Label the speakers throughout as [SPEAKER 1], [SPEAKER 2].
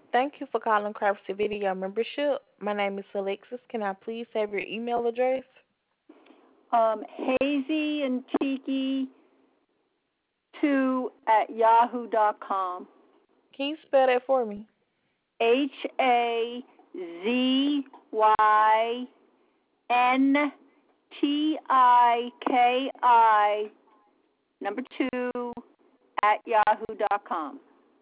[SPEAKER 1] Thank you for calling Craftsy Video Membership. My name is Alexis. Can I please have your email address?
[SPEAKER 2] Hazy and Tiki 2 at yahoo.com.
[SPEAKER 1] Can you spell that for me?
[SPEAKER 2] HAZYNTIKI number 2 at yahoo.com.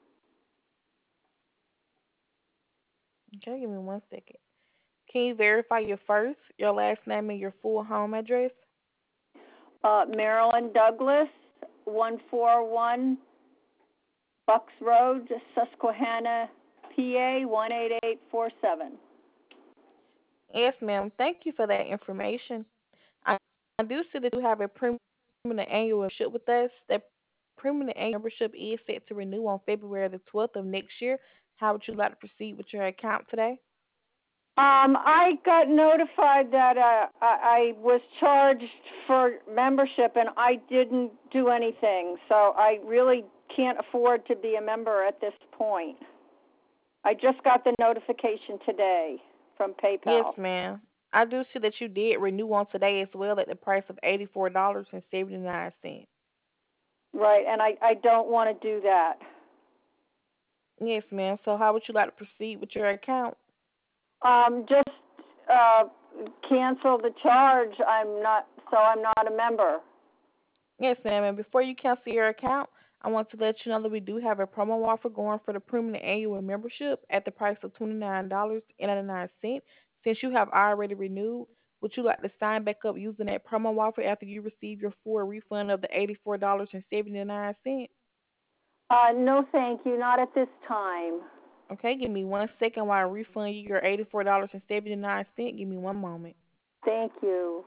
[SPEAKER 1] Okay, give me 1 second. Can you verify your first, your last name, and your full home address?
[SPEAKER 2] Marilyn Douglas, 141 Bucks Road, Susquehanna, PA 18847.
[SPEAKER 1] Yes, ma'am. Thank you for that information. I, I do see that you have a permanent annual membership with us. That permanent annual membership is set to renew on February the 12th of next year. How would you like to proceed with your account today?
[SPEAKER 2] I got notified that I was charged for membership and I didn't do anything, so I really can't afford to be a member at this point. I just got the notification today from
[SPEAKER 1] Yes,
[SPEAKER 2] PayPal.
[SPEAKER 1] ma'am. I do see that you did renew on today as well at the price of $84.79.
[SPEAKER 2] Right, and I don't want to do that.
[SPEAKER 1] Yes, ma'am. So how would you like to proceed with your account?
[SPEAKER 2] Just uh, cancel the charge. I'm not a member.
[SPEAKER 1] Yes, ma'am. And before you cancel your account, I want to let you know that we do have a promo offer going for the permanent annual membership at the price of $29.99. Since you have already renewed, would you like to sign back up using that promo offer after you receive your full refund of the $84.79?
[SPEAKER 2] No, thank you. Not at this time.
[SPEAKER 1] Okay, give me 1 second while I refund you your $84.79. Give me one moment.
[SPEAKER 2] Thank you.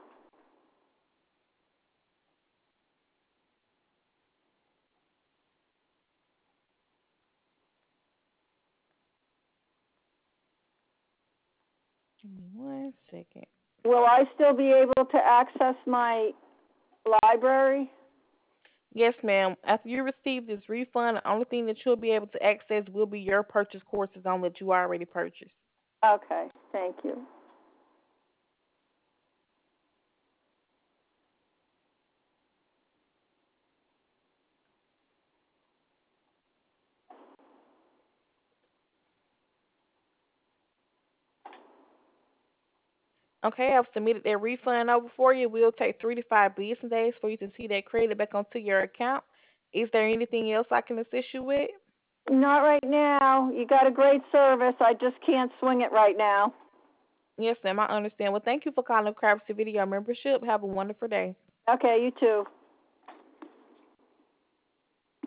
[SPEAKER 1] Give me 1 second.
[SPEAKER 2] Will I still be able to access my library?
[SPEAKER 1] Yes, ma'am. After you receive this refund, the only thing that you'll be able to access will be your purchase courses on that you already purchased.
[SPEAKER 2] Okay, thank you.
[SPEAKER 1] Okay, I've submitted that refund over for you. It will take 3 to 5 business days for you to see that credit back onto your account. Is there anything else I can assist you with?
[SPEAKER 2] Not right now. You got a great service. I just can't swing it right now.
[SPEAKER 1] Yes, ma'am. I understand. Well, thank you for calling Crabs Video Membership. Have a wonderful day.
[SPEAKER 2] Okay, you too.